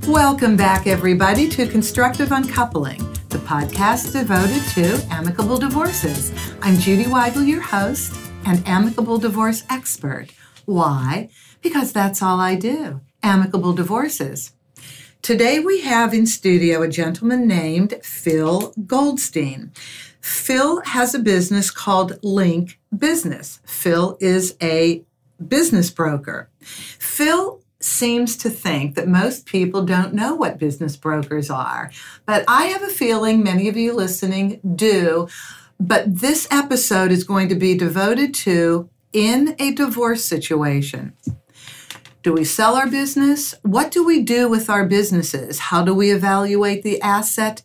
Welcome back, everybody, to Constructive Uncoupling, the podcast devoted to amicable divorces. I'm Judy Weigel, your host, an amicable divorce expert. Why? Because that's all I do, amicable divorces. Today we have in studio a gentleman named Phil Goldstein. Phil has a business called Link Business. Phil is a business broker. Phil seems to think that most people don't know what business brokers are, but I have a feeling many of you listening do. But this episode is going to be devoted to in a divorce situation. Do we sell our business? What do we do with our businesses? How do we evaluate the asset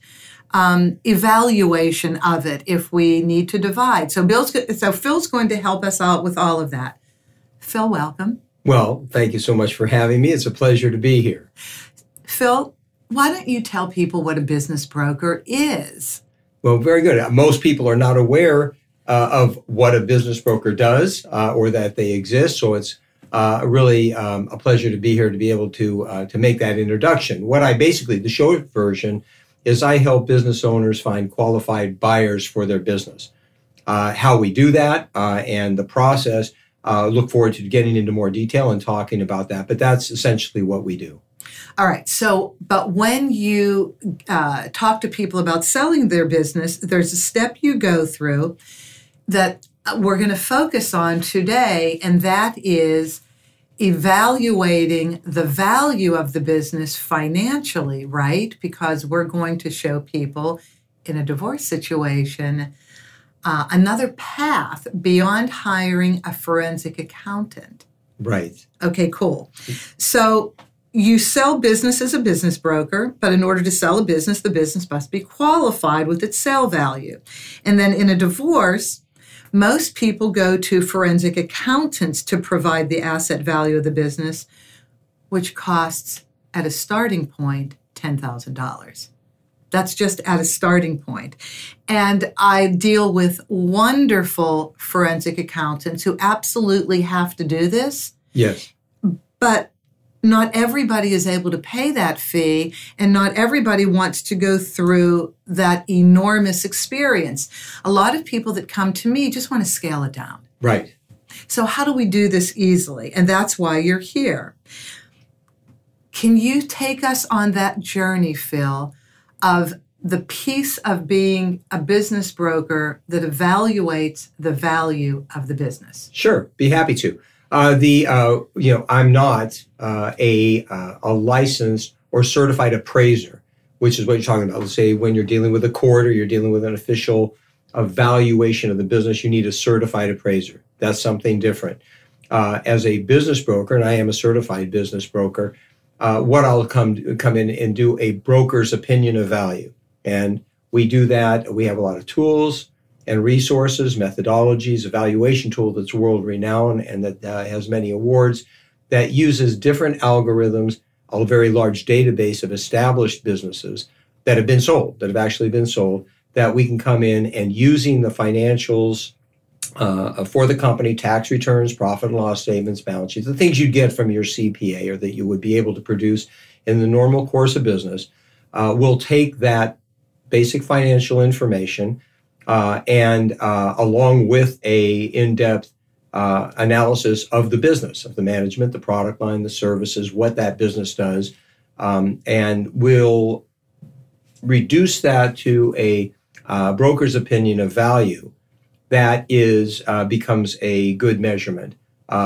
evaluation of it if we need to divide? So Phil's going to help us out with all of that. Phil, welcome. Well, thank you so much for having me. It's a pleasure to be here. Phil, why don't you tell people what a business broker is? Well, very good. Most people are not aware of what a business broker does or that they exist. So it's really a pleasure to be here to be able to make that introduction. The short version is I help business owners find qualified buyers for their business. How we do that and the process, look forward to getting into more detail and talking about that. But that's essentially what we do. All right. But when you talk to people about selling their business, there's a step you go through that we're going to focus on today, and that is evaluating the value of the business financially, right? Because we're going to show people in a divorce situation another path beyond hiring a forensic accountant. Right. Okay, cool. So you sell business as a business broker, but in order to sell a business, the business must be qualified with its sale value. And then in a divorce, most people go to forensic accountants to provide the asset value of the business, which costs at a starting point $10,000. That's just at a starting point. And I deal with wonderful forensic accountants who absolutely have to do this. Yes. But not everybody is able to pay that fee, and not everybody wants to go through that enormous experience. A lot of people that come to me just want to scale it down. Right. So how do we do this easily? And that's why you're here. Can you take us on that journey, Phil, of the piece of being a business broker that evaluates the value of the business? Sure, be happy to. I'm not a licensed or certified appraiser, which is what you're talking about. Let's say when you're dealing with a court or you're dealing with an official evaluation of the business, you need a certified appraiser. That's something different. As a business broker, and I am a certified business broker, what I'll come in and do a broker's opinion of value. And we do that. We have a lot of tools and resources, methodologies, evaluation tool that's world renowned and that has many awards, that uses different algorithms, a very large database of established businesses that have been sold, that have actually been sold, that we can come in and using the financials for the company, tax returns, profit and loss statements, balance sheets, the things you'd get from your CPA or that you would be able to produce in the normal course of business, we'll take that basic financial information and along with a in-depth analysis of the business, of the management, the product line, the services, what that business does, and we'll reduce that to a broker's opinion of value that becomes a good measurement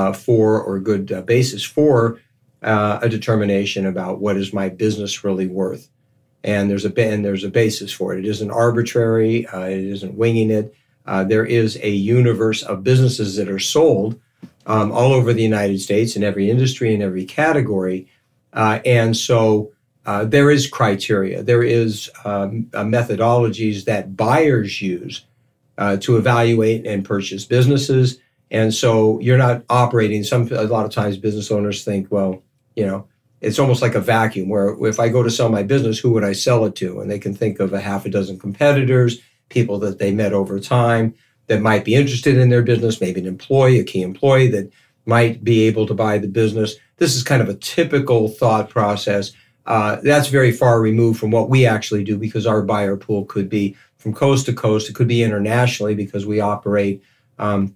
or good basis for a determination about what is my business really worth. And there's a basis for it. It isn't arbitrary. It isn't winging it. There is a universe of businesses that are sold all over the United States in every industry, in every category. And so there is criteria. There is methodologies that buyers use to evaluate and purchase businesses. And so you're not operating. A lot of times business owners think, well, it's almost like a vacuum where if I go to sell my business, who would I sell it to? And they can think of a half a dozen competitors, people that they met over time that might be interested in their business, maybe an employee, a key employee that might be able to buy the business. This is kind of a typical thought process that's very far removed from what we actually do, because our buyer pool could be from coast to coast. It could be internationally, because we operate on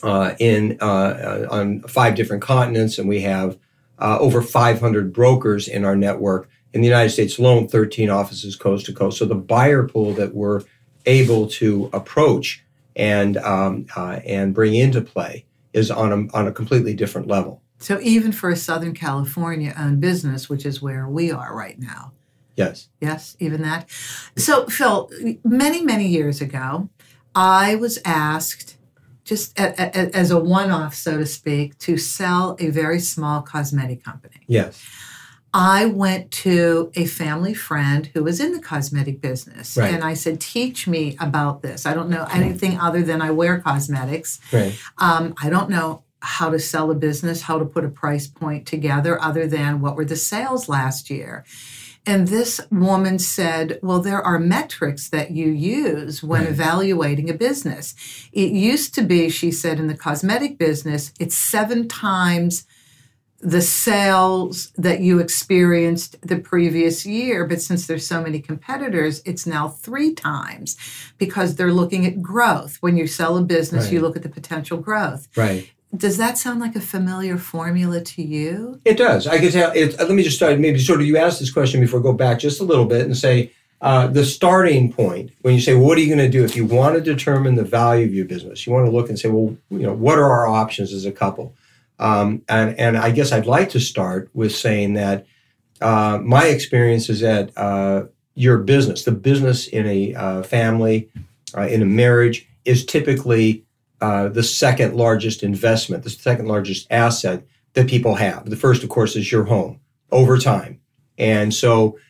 5 different continents, and we have over 500 brokers in our network. In the United States alone, 13 offices coast to coast. So the buyer pool that we're able to approach and bring into play is on a completely different level. So even for a Southern California-owned business, which is where we are right now. Yes. Yes, even that. So, Phil, many, many years ago, I was asked, just as a one-off, so to speak, to sell a very small cosmetic company. Yes. I went to a family friend who was in the cosmetic business. Right. And I said, teach me about this. I don't know anything other than I wear cosmetics. Right. I don't know how to sell a business, how to put a price point together other than what were the sales last year. And this woman said, well, there are metrics that you use when evaluating a business. It used to be, she said, in the cosmetic business, it's 7 times the sales that you experienced the previous year. But since there's so many competitors, it's now 3 times, because they're looking at growth. When you sell a business, you look at the potential growth. Right. Does that sound like a familiar formula to you? It does. I can tell. Let me just start. Maybe sort of you asked this question before. Go back just a little bit and say the starting point when you say, well, what are you going to do if you want to determine the value of your business? You want to look and say, well, what are our options as a couple? And I guess I'd like to start with saying that my experience is that your business, the business in a family, in a marriage, is typically the second largest investment, the second largest asset that people have. The first, of course, is your home over time. And so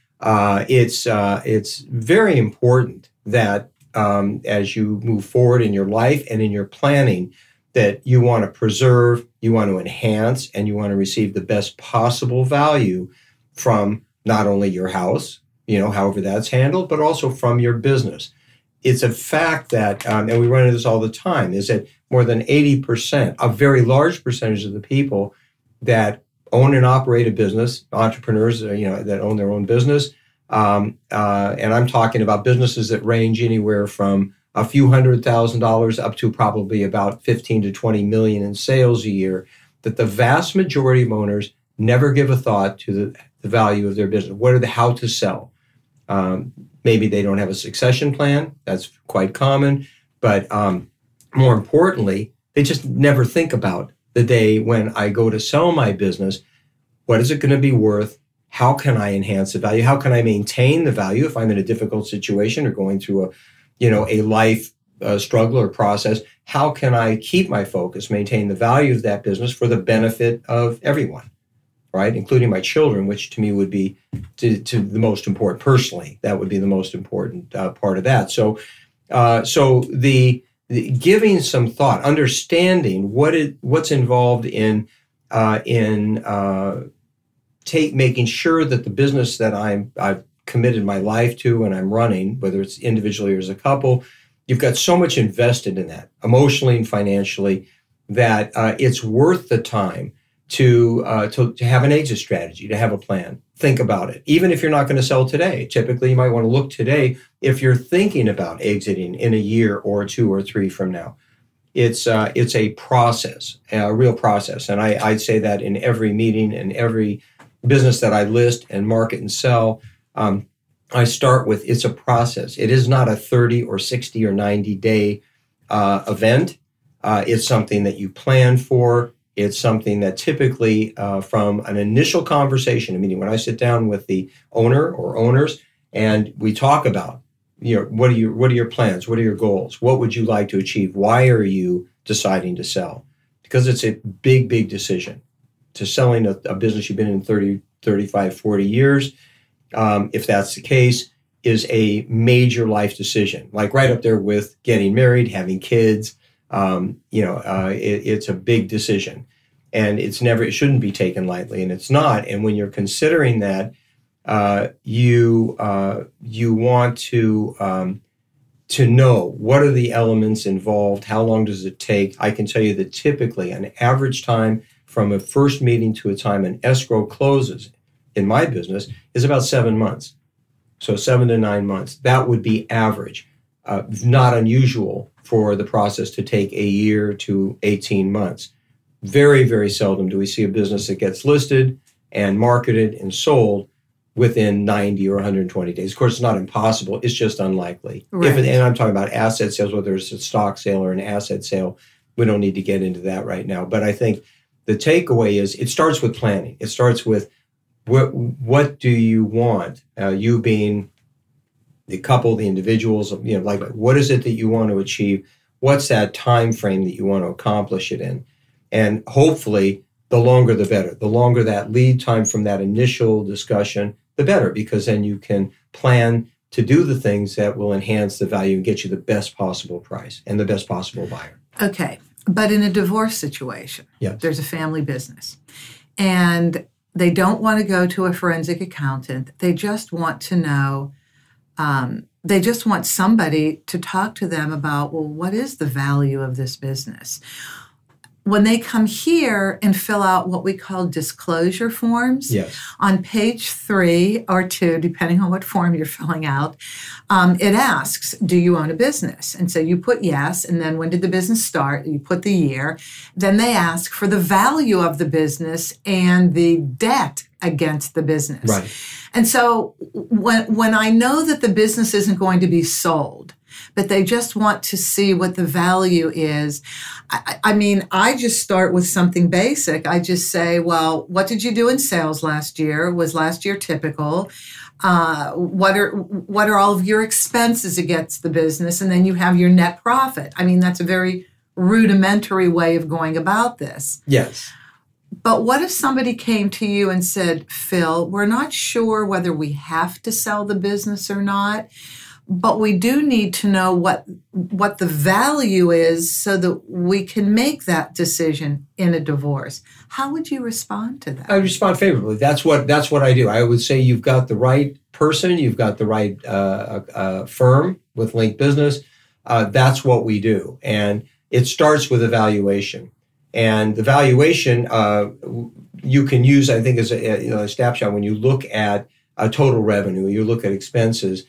it's very important that as you move forward in your life and in your planning, that you want to preserve, you want to enhance, and you want to receive the best possible value from not only your house, however that's handled, but also from your business. It's a fact that, and we run into this all the time, is that more than 80%, a very large percentage of the people that own and operate a business, entrepreneurs, that own their own business, and I'm talking about businesses that range anywhere from a few $100,000 up to probably about 15 to 20 million in sales a year, that the vast majority of owners never give a thought to the value of their business. How to sell. Maybe they don't have a succession plan. That's quite common. But more importantly, they just never think about the day when I go to sell my business. What is it going to be worth? How can I enhance the value? How can I maintain the value if I'm in a difficult situation or going through a life struggle or process? How can I keep my focus, maintain the value of that business for the benefit of everyone, right? Including my children, which to me would be to the most important personally. That would be the most important part of that. So the giving some thought, understanding what's involved in making sure that the business that I've committed my life to and I'm running, whether it's individually or as a couple, you've got so much invested in that, emotionally and financially, that it's worth the time to have an exit strategy, to have a plan. Think about it. Even if you're not going to sell today, typically you might want to look today if you're thinking about exiting in a year or 2 or 3 from now. It's a process, a real process. And I'd say that in every meeting and every business that I list and market and sell, I start with it's a process. It is not a 30 or 60 or 90-day event. It's something that you plan for. It's something that typically from an initial conversation, meaning when I sit down with the owner or owners and we talk about, what are your plans? What are your goals? What would you like to achieve? Why are you deciding to sell? Because it's a big, big decision. To selling a business you've been in 30, 35, 40 years, if that's the case, is a major life decision, like right up there with getting married, having kids. It's a big decision, and it shouldn't be taken lightly, and it's not. And when you're considering that, you want to know what are the elements involved, how long does it take. I can tell you that typically an average time from a first meeting to a time an escrow closes in my business is about 7 months. So 7 to 9 months. That would be average. Not unusual for the process to take a year to 18 months. Very, very seldom do we see a business that gets listed and marketed and sold within 90 or 120 days. Of course, it's not impossible. It's just unlikely. Right. And I'm talking about asset sales, whether it's a stock sale or an asset sale. We don't need to get into that right now. But I think the takeaway is it starts with planning. It starts with what do you want? You being the couple, the individuals, like what is it that you want to achieve? What's that time frame that you want to accomplish it in? And hopefully, the longer the better. The longer that lead time from that initial discussion, the better, because then you can plan to do the things that will enhance the value and get you the best possible price and the best possible buyer. Okay, but in a divorce situation, there's a family business, and they don't want to go to a forensic accountant. They just want to know, they just want somebody to talk to them about, well, what is the value of this business? When they come here and fill out what we call disclosure forms, on page 3 or 2, depending on what form you're filling out, it asks, do you own a business? And so you put yes, and then when did the business start? You put the year. Then they ask for the value of the business and the debt against the business. Right. And so when I know that the business isn't going to be sold, but they just want to see what the value is. I mean, I just start with something basic. I just say, well, what did you do in sales last year? Was last year typical? What are all of your expenses against the business? And then you have your net profit. I mean, that's a very rudimentary way of going about this. Yes. But what if somebody came to you and said, Phil, we're not sure whether we have to sell the business or not, but we do need to know what the value is so that we can make that decision in a divorce. How would you respond to that? I would respond favorably. That's what I do. I would say you've got the right person, you've got the right firm with Link Business. That's what we do. And it starts with evaluation. And the valuation you can use, I think, as a snapshot when you look at total revenue, you look at expenses.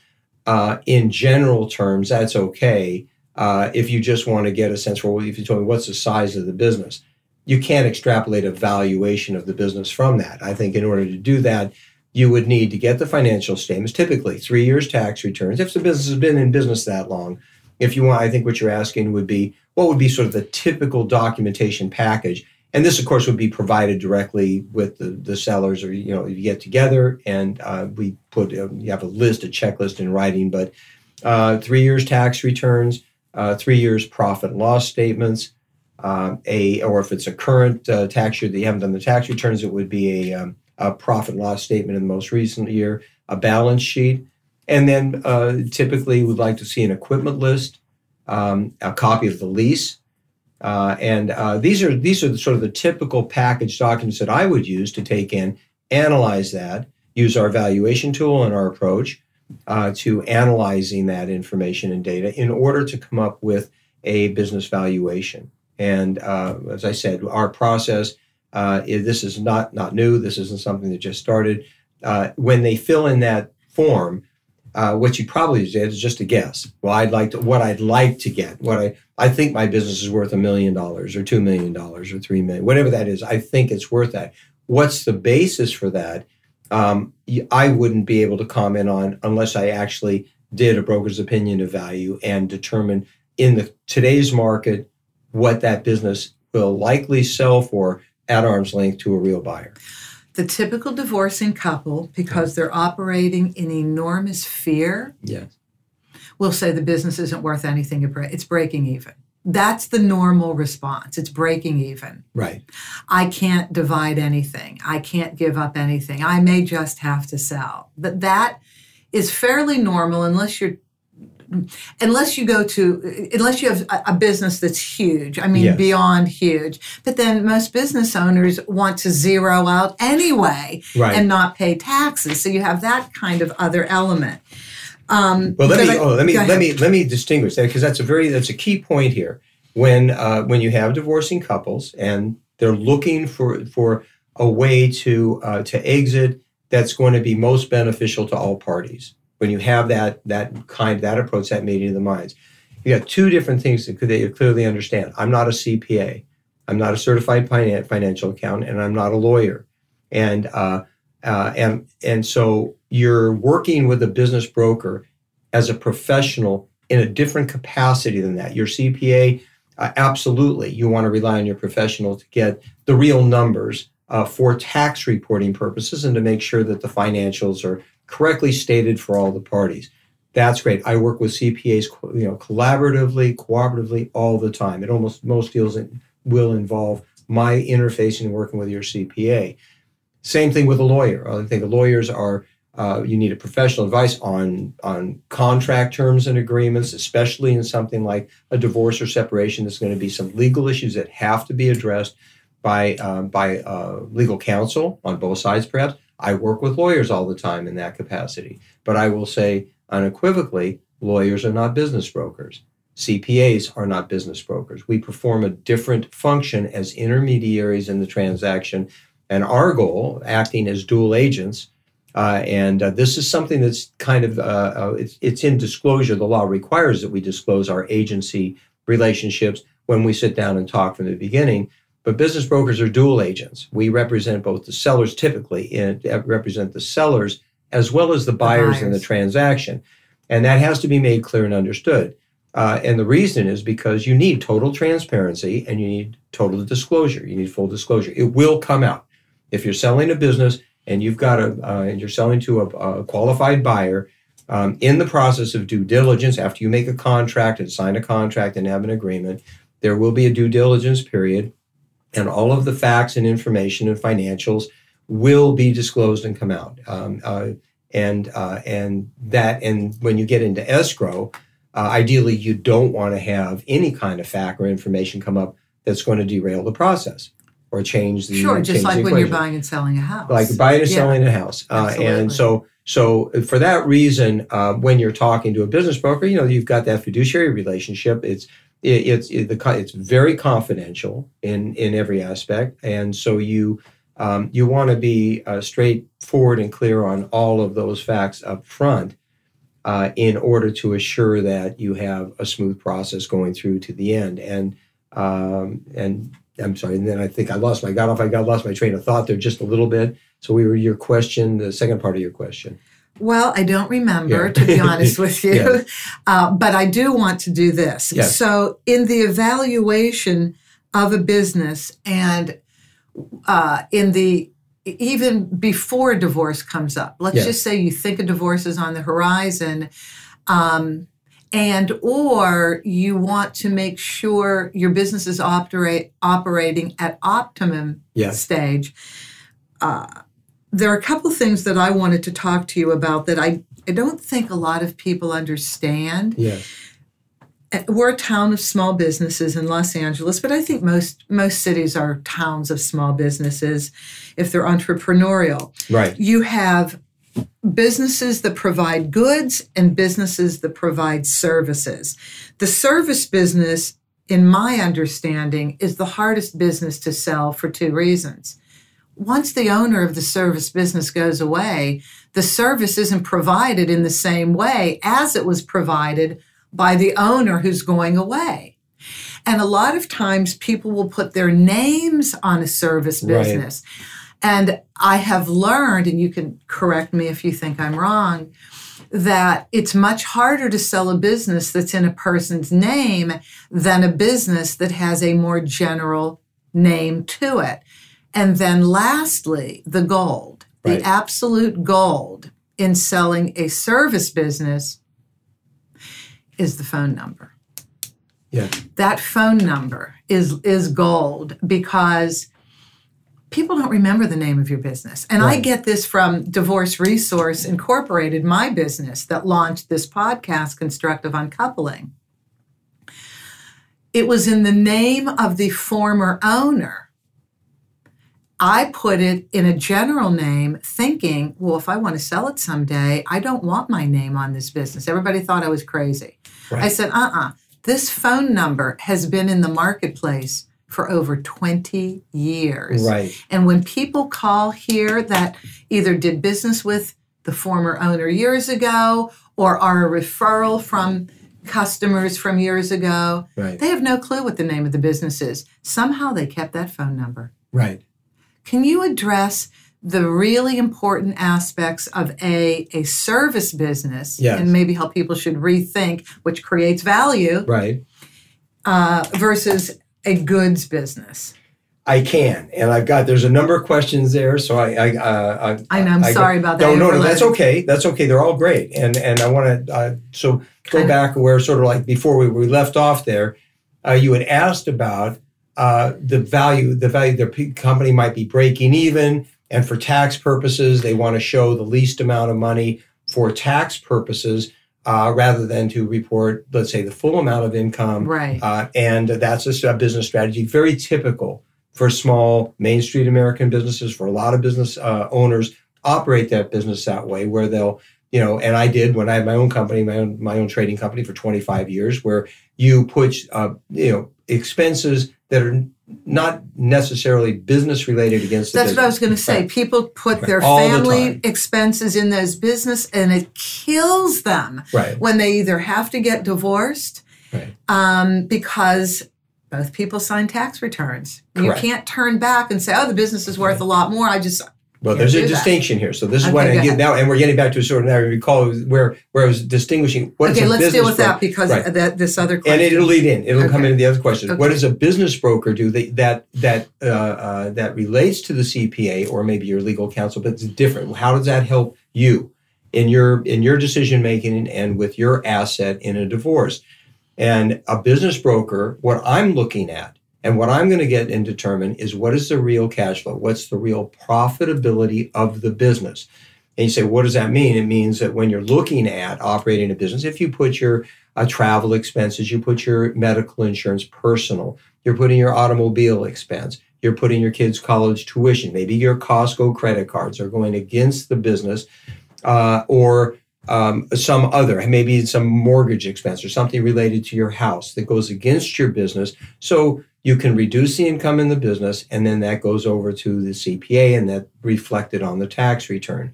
In general terms, that's okay. If you just want to get a sense for, if you told me what's the size of the business, you can't extrapolate a valuation of the business from that. I think in order to do that, you would need to get the financial statements, typically 3 years tax returns, if the business has been in business that long. If you want, I think what you're asking would be, what would be sort of the typical documentation package? And this, of course, would be provided directly with the sellers, or, you get together and we put, you have a checklist in writing, but 3 years tax returns, 3 years profit and loss statements, or if it's a current tax year that you haven't done the tax returns, it would be a profit and loss statement in the most recent year, a balance sheet, and then typically we'd like to see an equipment list, a copy of the lease. These are sort of the typical package documents that I would use to take in, analyze that, use our valuation tool and our approach to analyzing that information and data in order to come up with a business valuation. And as I said, our process, this is not new. This isn't something that just started. When they fill in that form, what you probably did is just a guess. Well, what I'd like to get, what I think my business is worth $1 million or $2 million or $3 million, whatever that is. I think it's worth that. What's the basis for that? I wouldn't be able to comment on unless I actually did a broker's opinion of value and determine in today's market what that business will likely sell for at arm's length to a real buyer. The typical divorcing couple, because they're operating in enormous fear, will say the business isn't worth anything. It's breaking even. That's the normal response. It's breaking even. Right. I can't divide anything. I can't give up anything. I may just have to sell. But that is fairly normal unless you have a business that's huge. I mean, beyond huge. But then most business owners want to zero out anyway and not pay taxes. So you have that kind of other element. Let me distinguish that, because that's a key point here. When you have divorcing couples and they're looking for a way to exit that's going to be most beneficial to all parties. When you have that approach, that meeting of the minds, you got two different things that you clearly understand. I'm not a CPA, I'm not a certified financial accountant, and I'm not a lawyer, and so you're working with a business broker as a professional in a different capacity than that. Your CPA, absolutely, you want to rely on your professional to get the real numbers for tax reporting purposes and to make sure that the financials are correctly stated for all the parties. That's great. I work with CPAs, collaboratively, cooperatively all the time. It most deals will involve my interfacing and working with your CPA. Same thing with a lawyer. I think lawyers are, you need a professional advice on contract terms and agreements, especially in something like a divorce or separation. There's going to be some legal issues that have to be addressed by legal counsel on both sides, perhaps. I work with lawyers all the time in that capacity. But I will say unequivocally, lawyers are not business brokers. CPAs are not business brokers. We perform a different function as intermediaries in the transaction. And our goal, acting as dual agents, and this is something that's kind of, it's in disclosure. The law requires that we disclose our agency relationships when we sit down and talk from the beginning. But business brokers are dual agents. We represent both the sellers typically, and represent the sellers as well as the buyers in the transaction. And that has to be made clear and understood. And the reason is because you need total transparency and you need total disclosure. You need full disclosure. It will come out. If you're selling a business and you've got and you're selling to a qualified buyer, in the process of due diligence, after you make a contract and sign a contract and have an agreement, there will be a due diligence period, and all of the facts and information and financials will be disclosed and come out. And when you get into escrow, ideally you don't want to have any kind of fact or information come up that's going to derail the process or change the just like when you're buying and selling a house. Like buying and selling a house. And so for that reason, when you're talking to a business broker, you've got that fiduciary relationship. It's very confidential in every aspect, and so you want to be straightforward and clear on all of those facts up front in order to assure that you have a smooth process going through to the end. And I'm sorry, and then I think I lost my train of thought there just a little bit. So your question, the second part of your question. Well, I don't remember, to be honest with you, Yes. But I do want to do this. Yes. So in the evaluation of a business and even before divorce comes up, let's just say you think a divorce is on the horizon, and or you want to make sure your business is operating at optimum stage. There are a couple things that I wanted to talk to you about that I don't think a lot of people understand. Yes. We're a town of small businesses in Los Angeles, but I think most cities are towns of small businesses if they're entrepreneurial. Right. You have businesses that provide goods and businesses that provide services. The service business, in my understanding, is the hardest business to sell for two reasons. Once the owner of the service business goes away, the service isn't provided in the same way as it was provided by the owner who's going away. And a lot of times people will put their names on a service business. Right. And I have learned, and you can correct me if you think I'm wrong, that it's much harder to sell a business that's in a person's name than a business that has a more general name to it. And then lastly, the gold, the absolute gold in selling a service business is the phone number. Yeah. That phone number is gold because people don't remember the name of your business. And I get this from Divorce Resource Incorporated, my business that launched this podcast, Constructive Uncoupling. It was in the name of the former owner. I put it in a general name thinking, well, if I want to sell it someday, I don't want my name on this business. Everybody thought I was crazy. Right. I said, this phone number has been in the marketplace for over 20 years. Right. And when people call here that either did business with the former owner years ago or are a referral from customers from years ago, Right. they have no clue what the name of the business is. Somehow they kept that phone number. Right. Can you address the really important aspects of a service business, Yes. and maybe how people should rethink, which creates value, Right. versus a goods business? I can, and there's a number of questions there, so I know. I'm sorry about that. No, that's okay. That's okay. They're all great, and I want to go back where sort of like before we left off there. You had asked about the value. The company might be breaking even, and for tax purposes, they want to show the least amount of money for tax purposes rather than to report, let's say, the full amount of income. Right. And that's a business strategy, very typical for small Main Street American businesses. For a lot of business owners, operate that business that way, where they'll, and I did when I had my own company, my own trading company for 25 years, where you put, expenses that are not necessarily business related against the That's business. what I was going to say. Right. People put their All the family time. expenses in those business, and it kills them Right. when they either have to get divorced Right. because both people sign tax returns. Correct. You can't turn back and say, "Oh, the business is worth a lot more." Well, can't there's a do that. distinction here. So this is Okay, what I go get ahead. now, and we're getting back to a sort of, I recall where I was distinguishing what is Okay, a let's business deal with broker. that because Right. of this other question. And it'll lead in. It'll come Okay. into the other question. Okay. What does a business broker do that relates to the CPA or maybe your legal counsel, but it's different? How does that help you in your decision making and with your asset in a divorce? And a business broker, what I'm looking at and what I'm going to get and determine is what is the real cash flow? What's the real profitability of the business? And you say, what does that mean? It means that when you're looking at operating a business, if you put your travel expenses, you put your medical insurance personal, you're putting your automobile expense, you're putting your kids' college tuition, maybe your Costco credit cards are going against the business, or some other, maybe some mortgage expense or something related to your house that goes against your business. So you can reduce the income in the business, and then that goes over to the CPA and that reflected on the tax return.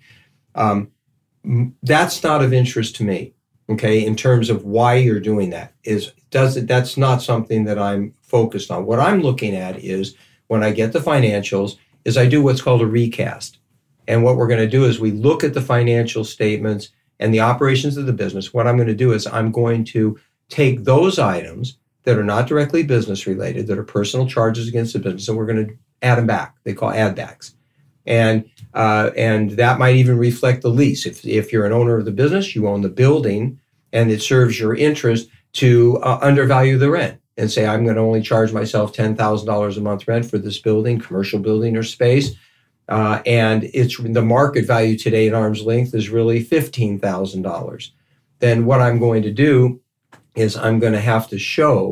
That's not of interest to me, okay, in terms of why you're doing that. That's not something that I'm focused on. What I'm looking at is when I get the financials is I do what's called a recast. And what we're going to do is we look at the financial statements and the operations of the business. What I'm going to do is I'm going to take those items that are not directly business related, that are personal charges against the business, and we're going to add them back. They call add backs. And that might even reflect the lease. If you're an owner of the business, you own the building, and it serves your interest to undervalue the rent and say, I'm going to only charge myself $10,000 a month rent for this building, commercial building or space. And it's the market value today at arm's length is really $15,000. Then what I'm going to do is I'm going to have to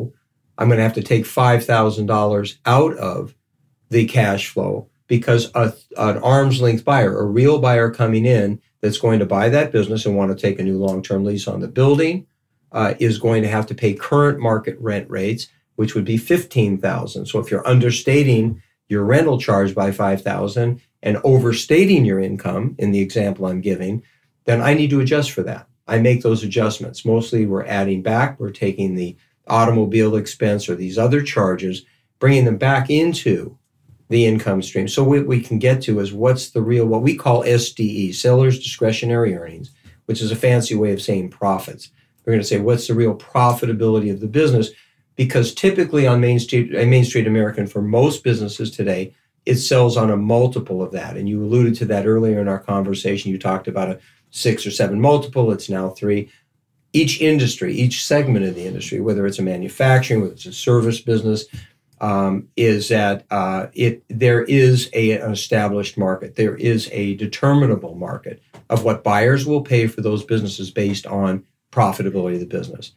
take $5,000 out of the cash flow because an arm's length buyer, a real buyer coming in that's going to buy that business and want to take a new long-term lease on the building is going to have to pay current market rent rates, which would be $15,000. So if you're understating your rental charge by $5,000 and overstating your income in the example I'm giving, then I need to adjust for that. I make those adjustments. Mostly we're adding back, we're taking the automobile expense or these other charges, bringing them back into the income stream. So what we can get to is what's the real, what we call SDE, seller's discretionary earnings, which is a fancy way of saying profits. We're going to say what's the real profitability of the business, because typically on Main Street American, for most businesses today, it sells on a multiple of that. And you alluded to that earlier in our conversation. You talked about a 6 or 7 multiple. It's now 3. Each industry, each segment of the industry, whether it's a manufacturing, whether it's a service business, is that there is an established market. There is a determinable market of what buyers will pay for those businesses based on profitability of the business.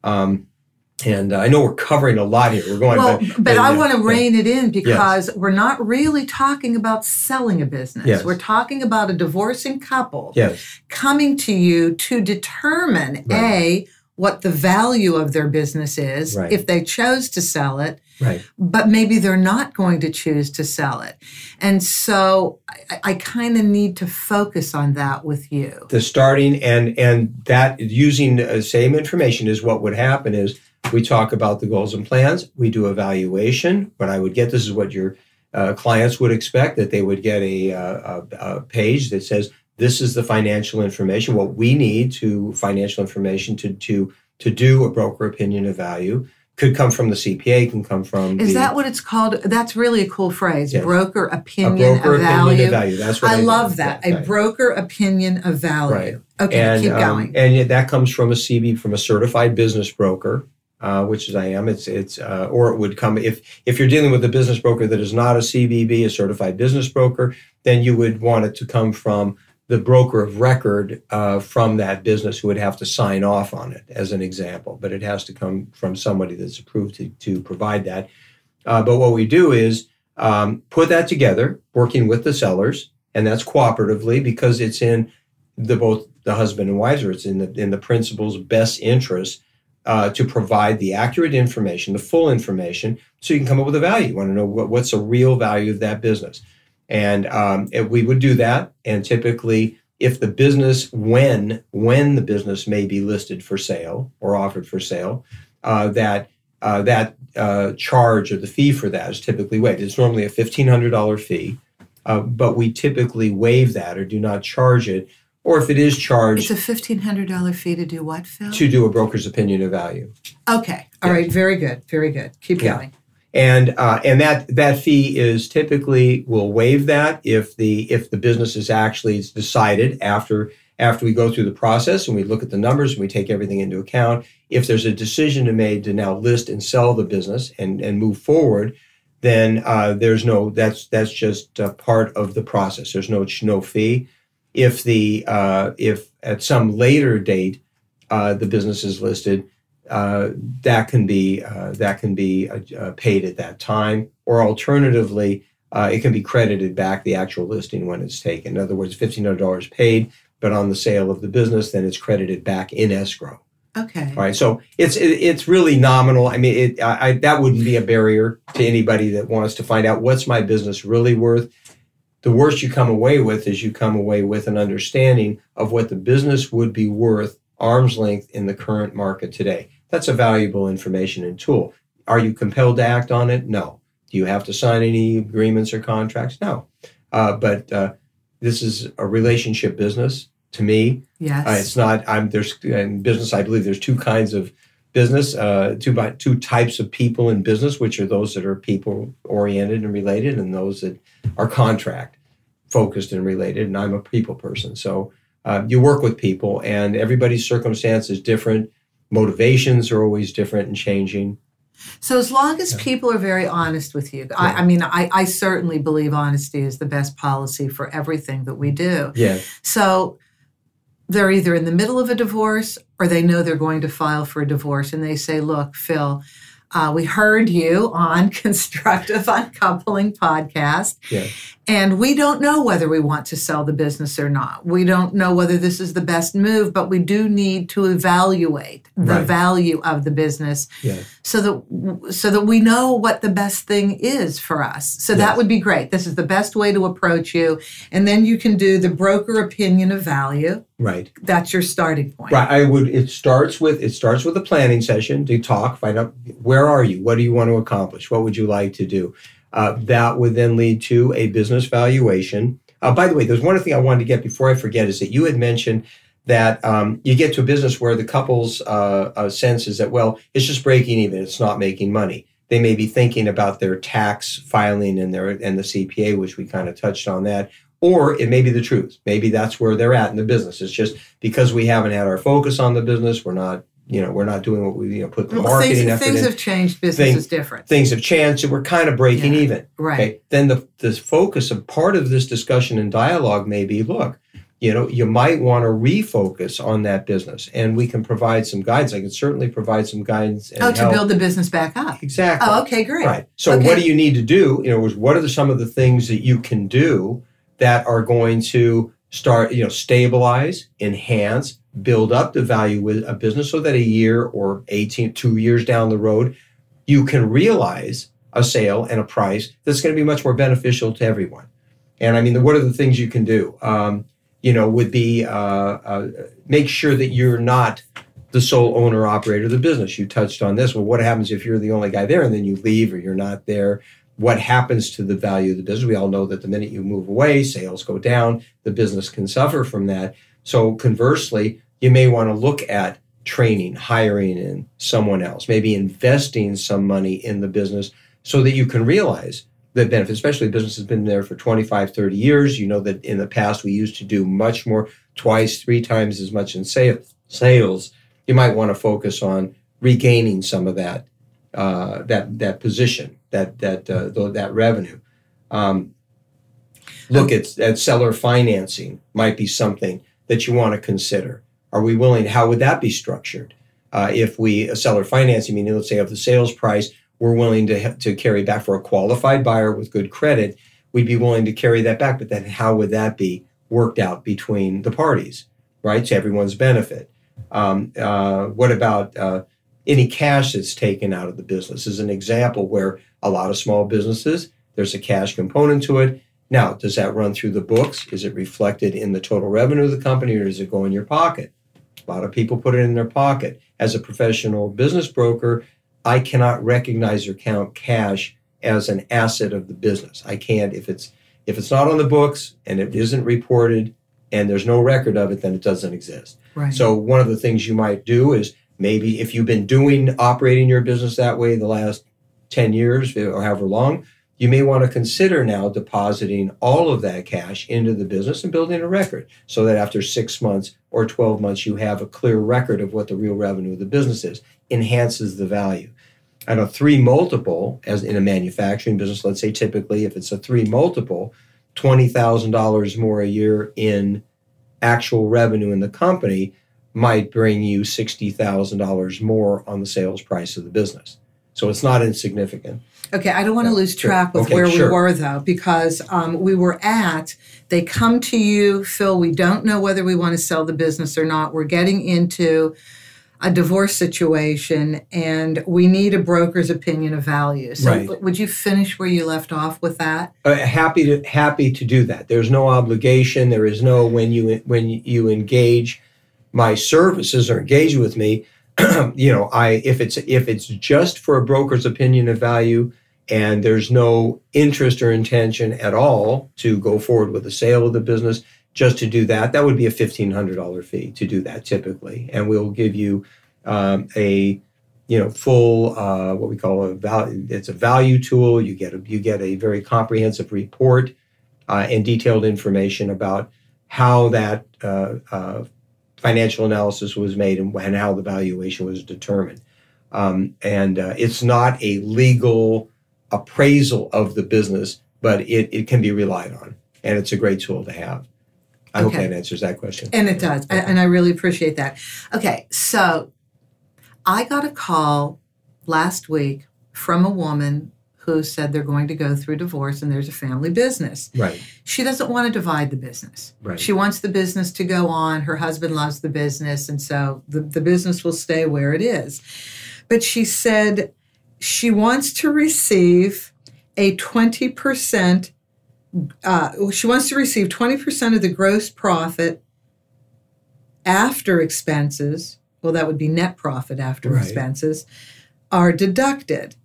And I know we're covering a lot here. We're going, but I want to rein it in because we're not really talking about selling a business. Yes. We're talking about a divorcing couple yes, coming to you to determine, Right. what the value of their business is Right. if they chose to sell it, Right. but maybe they're not going to choose to sell it. And so I kind of need to focus on that with you. The starting and that using the same information is what would happen is we talk about the goals and plans. We do evaluation. What I would get, this is what your clients would expect, that they would get a page that says, this is the financial information, what we need to financial information to do a broker opinion of value. Could come from the CPA, can come from Is that what it's called? That's really a cool phrase, yes. Broker opinion of value. That's what I love that. A broker opinion of value. Right. Okay, and, keep going. And that comes from a CB, from a certified business broker, which is I am. It's or it would come if you're dealing with a business broker that is not a CBB, a certified business broker, then you would want it to come from the broker of record from that business who would have to sign off on it, as an example. But it has to come from somebody that's approved to provide that. But what we do is put that together, working with the sellers, and that's cooperatively because it's in both the husband and wives, or it's in the principal's best interest to provide the accurate information, the full information, so you can come up with a value. You want to know what's the real value of that business. And we would do that. And typically, if the business, when the business may be listed for sale or offered for sale, that charge or the fee for that is typically waived. It's normally a $1,500 fee, but we typically waive that or do not charge it. Or if it is charged, it's a $1,500 fee to do what, Phil? To do a broker's opinion of value. Okay. All right. Very good. Very good. Keep going. And that fee is typically, we'll waive that if the business is actually decided after we go through the process and we look at the numbers and we take everything into account. If there's a decision made to now list and sell the business and move forward, then that's just part of the process. There's no fee. If at some later date the business is listed, that can be paid at that time, or alternatively, it can be credited back the actual listing when it's taken. In other words, $1,500 paid, but on the sale of the business, then it's credited back in escrow. Okay. All right. So it's really nominal. I mean, that wouldn't be a barrier to anybody that wants to find out what's my business really worth. The worst you come away with is you come away with an understanding of what the business would be worth arm's length in the current market today. That's a valuable information and tool. Are you compelled to act on it? No. Do you have to sign any agreements or contracts? No. But this is a relationship business to me. Yes. It's not. In business, I believe there's two kinds of business, two types of people in business, which are those that are people oriented and related, and those that are contract focused and related. And I'm a people person, so you work with people, and everybody's circumstance is different. Motivations are always different and changing. So as long as people are very honest with you, I certainly believe honesty is the best policy for everything that we do. Yeah. So they're either in the middle of a divorce or they know they're going to file for a divorce, and they say, look, Phil, we heard you on Constructive Uncoupling podcast, and we don't know whether we want to sell the business or not. We don't know whether this is the best move, but we do need to evaluate the value of the business so that we know what the best thing is for us. So that would be great. This is the best way to approach you. And then you can do the broker opinion of value. Right. That's your starting point. Right. It starts with a planning session to talk, find out where are you? What do you want to accomplish? What would you like to do? That would then lead to a business valuation. By the way, there's one thing I wanted to get before I forget is that you had mentioned that you get to a business where the couple's sense is that, well, it's just breaking even. It's not making money. They may be thinking about their tax filing and the CPA, which we kind of touched on that. Or it may be the truth. Maybe that's where they're at in the business. It's just because we haven't had our focus on the business, we're not doing what we put the marketing effort in. Things have changed. Business is different. Things have changed, and we're kind of breaking even. Right. Okay? Then the focus of part of this discussion and dialogue may be, look, you might want to refocus on that business, and we can provide some guidance. I can certainly provide some guidance. And to build the business back up. Exactly. Oh, okay, great. Right. So what do you need to do? What are some of the things that you can do that are going to start, stabilize, enhance, build up the value with a business so that a year or 2 years down the road, you can realize a sale and a price that's going to be much more beneficial to everyone. And I mean, what are the things you can do? Would be make sure that you're not the sole owner operator of the business. You touched on this. Well, what happens if you're the only guy there and then you leave or you're not there? What happens to the value of the business? We all know that the minute you move away, sales go down, the business can suffer from that. So conversely, you may want to look at training, hiring in someone else, maybe investing some money in the business so that you can realize the benefit, especially business has been there for 25, 30 years. You know that in the past we used to do much more, 2x, 3 times as much in sales. You might want to focus on regaining some of that that position, that revenue. Look at seller financing might be something that you want to consider. Are we willing? How would that be structured? If we seller financing, meaning let's say of the sales price, we're willing to carry back for a qualified buyer with good credit, we'd be willing to carry that back. But then how would that be worked out between the parties, right? To everyone's benefit. What about any cash that's taken out of the business? As an example where a lot of small businesses, there's a cash component to it. Now, does that run through the books? Is it reflected in the total revenue of the company, or does it go in your pocket? A lot of people put it in their pocket. As a professional business broker, I cannot recognize or count cash as an asset of the business. I can't, if it's not on the books and it isn't reported and there's no record of it, then it doesn't exist. Right. So one of the things you might do is maybe if you've been operating your business that way the last 10 years or however long, you may want to consider now depositing all of that cash into the business and building a record so that after 6 months or 12 months, you have a clear record of what the real revenue of the business is. Enhances the value. And a 3 multiple, as in a manufacturing business, let's say typically if it's a 3 multiple, $20,000 more a year in actual revenue in the company might bring you $60,000 more on the sales price of the business. So it's not insignificant. Okay, I don't want to lose track with where we were, though, because they come to you, Phil, we don't know whether we want to sell the business or not. We're getting into a divorce situation, and we need a broker's opinion of value. So right. Would you finish where you left off with that? Happy to do that. There's no obligation. There is no, when you engage my services or engage with me, if it's just for a broker's opinion of value and there's no interest or intention at all to go forward with the sale of the business, just to do that would be a $1,500 fee to do that typically. And we'll give you a full what we call a value. It's a value tool. You get a very comprehensive report and detailed information about how that financial analysis was made and how the valuation was determined. It's not a legal appraisal of the business, but it can be relied on, and it's a great tool to have. I hope that answers that question. And it does, and I really appreciate that. Okay, so I got a call last week from a woman who said they're going to go through divorce and there's a family business. Right. She doesn't want to divide the business. Right. She wants the business to go on. Her husband loves the business, and so the business will stay where it is. But she said she wants to receive a 20%, she wants to receive 20% of the gross profit after expenses, well, that would be net profit after expenses, are deducted.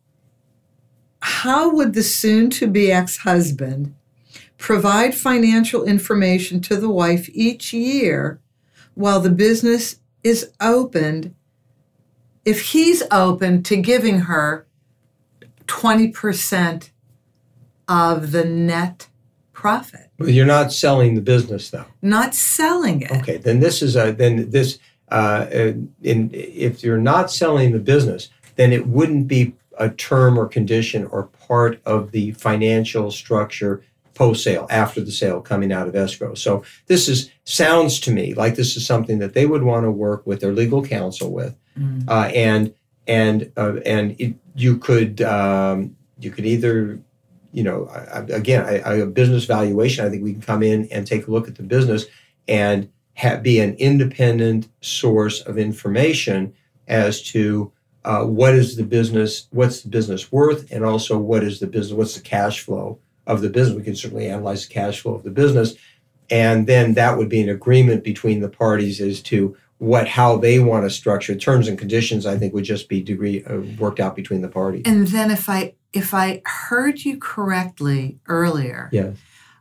How would the soon-to-be ex-husband provide financial information to the wife each year while the business is opened if he's open to giving her 20% of the net profit? Well, you're not selling the business, though. Not selling it. Okay, then if you're not selling the business, then it wouldn't be a term or condition or part of the financial structure post-sale, after the sale, coming out of escrow. So sounds to me like this is something that they would want to work with their legal counsel with, and you could either, a business valuation. I think we can come in and take a look at the business and be an independent source of information as to what's the business worth, and also what's the cash flow of the business. We can certainly analyze the cash flow of the business, and then that would be an agreement between the parties as to how they want to structure terms and conditions. I think would just be worked out between the parties. And then if I heard you correctly earlier, yeah,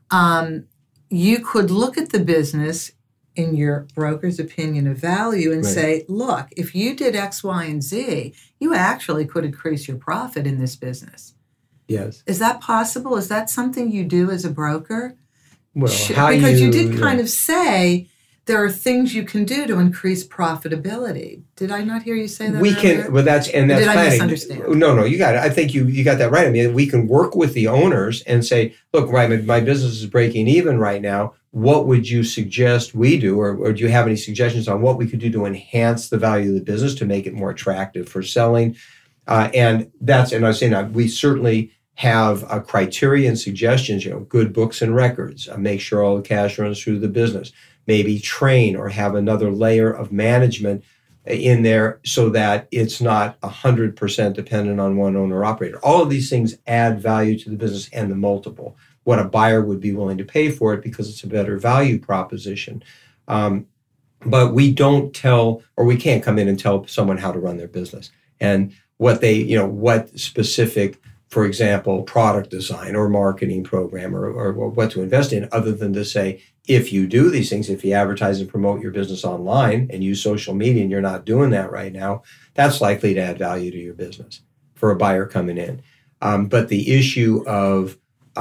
you could look at the business in your broker's opinion of value and right. say, look, if you did X, Y, and Z, you actually could increase your profit in this business. Yes. Is that possible? Is that something you do as a broker? Well, because you did kind of say there are things you can do to increase profitability. Did I not hear you say that? We earlier? can. Well, that's did planning. I misunderstand? No, you got it. I think you got that right. I mean, we can work with the owners and say, look, right, my business is breaking even right now. What would you suggest we do, or do you have any suggestions on what we could do to enhance the value of the business to make it more attractive for selling? And I was saying that we certainly have a criteria and suggestions. Good books and records. Make sure all the cash runs through the business. Maybe train or have another layer of management in there so that it's not 100% dependent on one owner operator. All of these things add value to the business and the multiple, what a buyer would be willing to pay for it because it's a better value proposition. But we don't tell, or we can't come in and tell someone how to run their business and what specific, for example, product design or marketing program or what to invest in, other than to say, if you do these things, if you advertise and promote your business online and use social media, and you're not doing that right now, that's likely to add value to your business for a buyer coming in. But the issue of,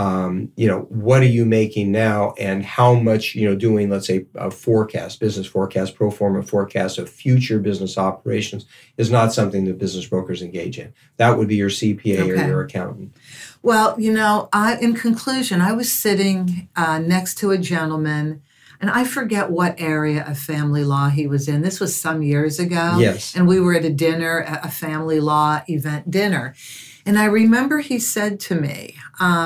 what are you making now and how much, doing, let's say, a business forecast, pro forma forecast of future business operations is not something that business brokers engage in. That would be your CPA or your accountant. Well, in conclusion, I was sitting next to a gentleman, and I forget what area of family law he was in. This was some years ago. Yes. And we were at a dinner, a family law event dinner. And I remember he said to me,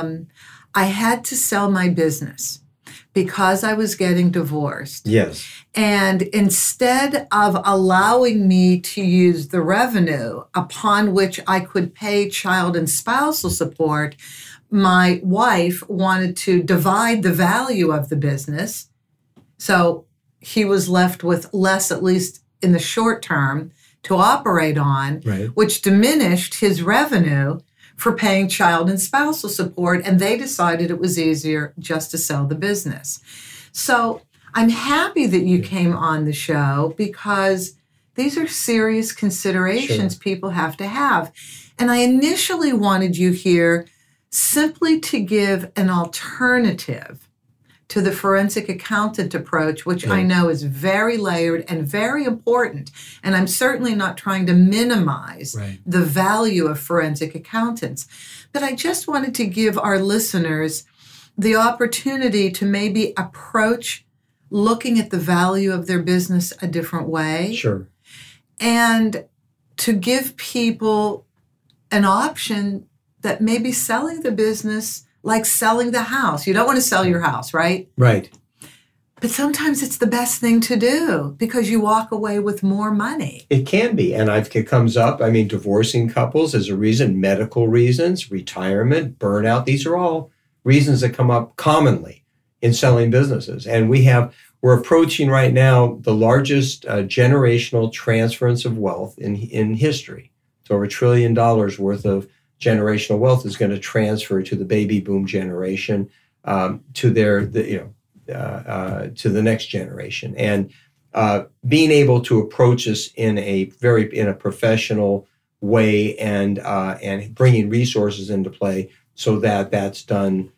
I had to sell my business because I was getting divorced. Yes. And instead of allowing me to use the revenue upon which I could pay child and spousal support, my wife wanted to divide the value of the business. So he was left with less, at least in the short term, to operate on, right, which diminished his revenue for paying child and spousal support, and they decided it was easier just to sell the business. So I'm happy that you came on the show because these are serious considerations people have to have. And I initially wanted you here simply to give an alternative to the forensic accountant approach, which I know is very layered and very important. And I'm certainly not trying to minimize the value of forensic accountants. But I just wanted to give our listeners the opportunity to maybe approach looking at the value of their business a different way. Sure. And to give people an option that maybe selling the business like selling the house. You don't want to sell your house, right? Right. But sometimes it's the best thing to do because you walk away with more money. It can be. And it comes up, divorcing couples is a reason, medical reasons, retirement, burnout. These are all reasons that come up commonly in selling businesses. And we're approaching right now the largest generational transference of wealth in history. So over $1 trillion worth of generational wealth is going to transfer to the baby boom generation, to the next generation, and being able to approach this in a professional way and bringing resources into play so that that's done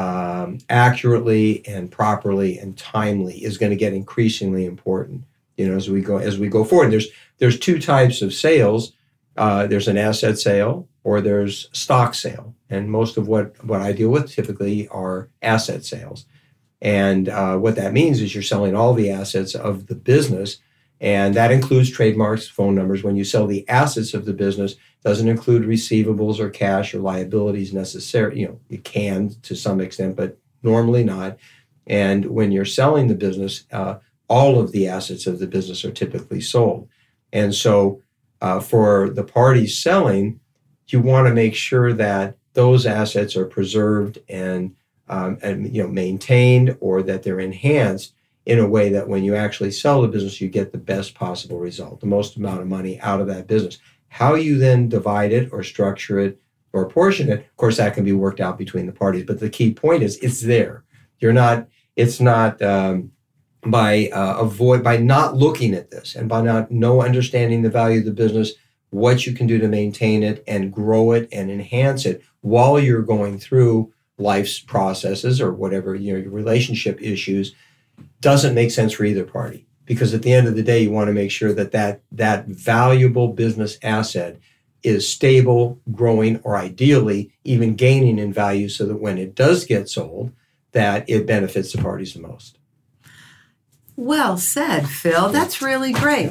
accurately and properly and timely is going to get increasingly important. As we go forward. There's two types of sales. There's an asset sale or there's stock sale. And most of what I deal with typically are asset sales. And what that means is you're selling all the assets of the business, and that includes trademarks, phone numbers. When you sell the assets of the business, it doesn't include receivables or cash or liabilities necessarily. It can to some extent, but normally not. And when you're selling the business, all of the assets of the business are typically sold. And so for the parties selling, you want to make sure that those assets are preserved and maintained, or that they're enhanced in a way that when you actually sell the business, you get the best possible result, the most amount of money out of that business. How you then divide it or structure it or apportion it, of course, that can be worked out between the parties. But the key point is it's there. It's not by not looking at this and by no understanding the value of the business, what you can do to maintain it and grow it and enhance it while you're going through life's processes or whatever, your relationship issues, doesn't make sense for either party. Because at the end of the day, you want to make sure that valuable business asset is stable, growing, or ideally even gaining in value, so that when it does get sold, that it benefits the parties the most. Well said, Phil. That's really great.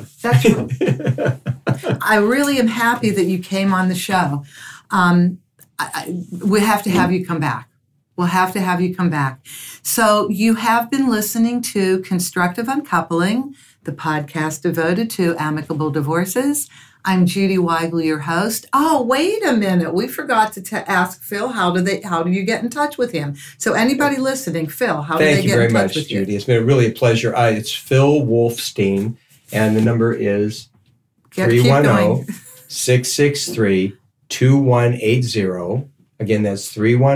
I really am happy that you came on the show. We have to have you come back. We'll have to have you come back. So you have been listening to Constructive Uncoupling, the podcast devoted to amicable divorces. I'm Judy Weigel, your host. Oh, wait a minute. We forgot to ask Phil, how do you get in touch with him? So anybody listening, Phil, how do they get in touch with you? Thank you very much, Judy. It's been really a pleasure. It's Phil Wolfstein, and the number is 310-663-2180. Again, that's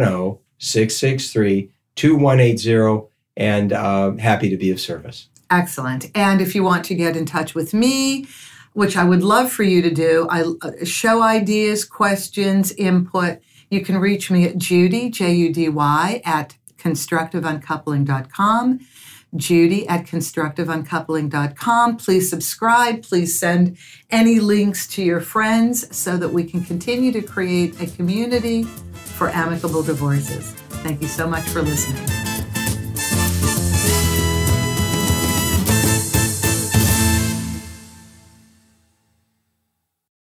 310-663-2180, and happy to be of service. Excellent. And if you want to get in touch with me, which I would love for you to do, show ideas, questions, input, you can reach me at Judy, Judy, at constructiveuncoupling.com, Judy at constructiveuncoupling.com. Please subscribe. Please send any links to your friends so that we can continue to create a community for amicable divorces. Thank you so much for listening.